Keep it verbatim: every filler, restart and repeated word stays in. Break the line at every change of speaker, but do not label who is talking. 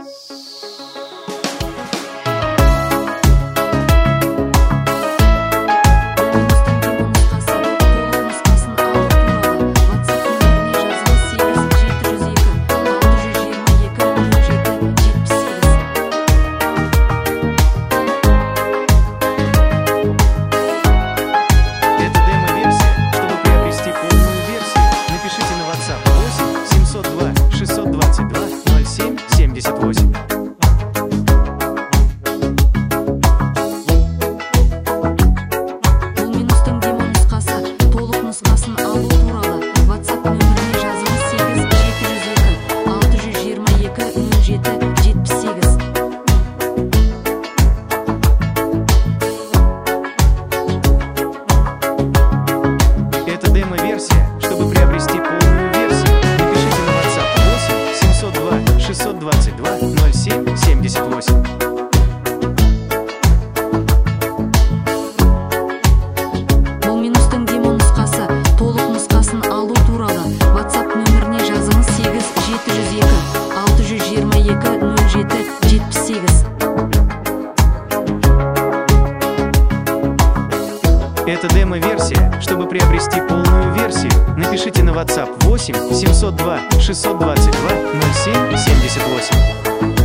Это демо-версия. Чтобы приобрести полную версию, напишите на WhatsApp восемь семьсот два шестьсот двадцать два ноль семь семьдесят восемь.